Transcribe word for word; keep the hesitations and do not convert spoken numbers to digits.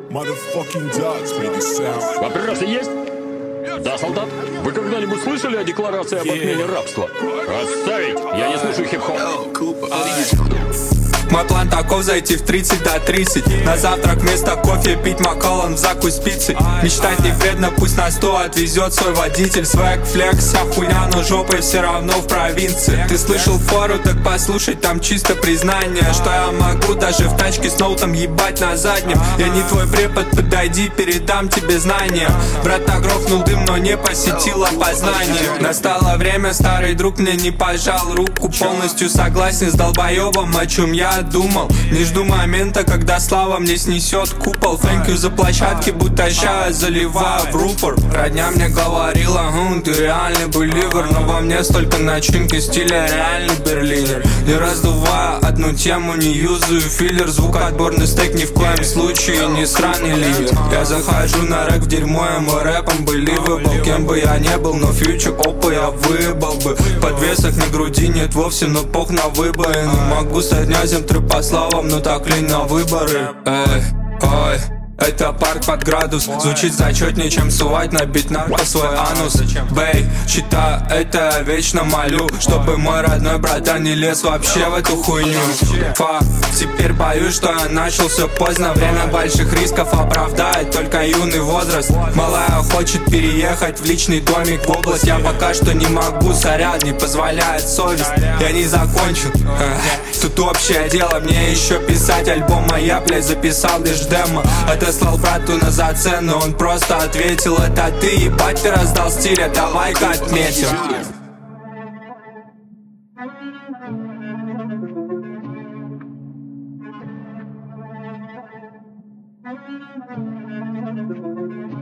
Motherfucking dogs make a sound. Вопросы есть? Да, солдат? Вы когда-нибудь слышали о декларации об отмене рабства? Отставить! Я не слушаю хип-хоп. Мой план таков: зайти в тридцать до тридцать. На завтрак вместо кофе пить Макалан в закусь с пиццей. Мечтать не вредно, пусть на сто отвезет свой водитель. Свэг, флекс, вся хуйня, но жопой все равно в провинции. Ты слышал фору, так послушай, там чисто признание, что я могу даже в тачке с ноутом ебать на заднем. Я не твой препод, подойди, передам тебе знания. Брат так грохнул дым, но не посетил опознание. Настало время, старый друг мне не пожал руку. Полностью согласен с долбоебом, о чем я думал. Не жду момента, когда слава мне снесет купол. Thank you за площадки, будто ща заливаю в рупор. Родня мне говорила, хм, ты реальный беливер, но во мне столько начинки стиля реальный берлинер. Не раздуваю одну тему, не юзаю филлер. Звукоотборный стейк ни в коем случае не сраный ливер. Я захожу на рэк в дерьмо, и мой рэпом believable. Кем бы я не был, но фьючер опа я выебал бы. Подвесок на груди нет вовсе, но пох на выборы. Не могу стать князем, трэп по словам, но так лень на выборы. Эй, ой, это парк под градус. Звучит зачетнее, чем сувать на бит нарко свой анус. Бэй, читаю это, я вечно молю, чтобы мой родной братан не лез вообще в эту хуйню. Фак, теперь боюсь, что я начал все поздно. Время больших рисков оправдает только юный возраст. Малая хочет переехать в личный домик в область. Я пока что не могу, сорян, не позволяет совесть. Я не закончил, эх, тут общее дело. Мне еще писать альбом, а я, блядь, записал лишь демо. Отослал брату на зацену, он просто ответил: это ты, ебать, ты раздал стиля, давай-ка отметим. Thank you.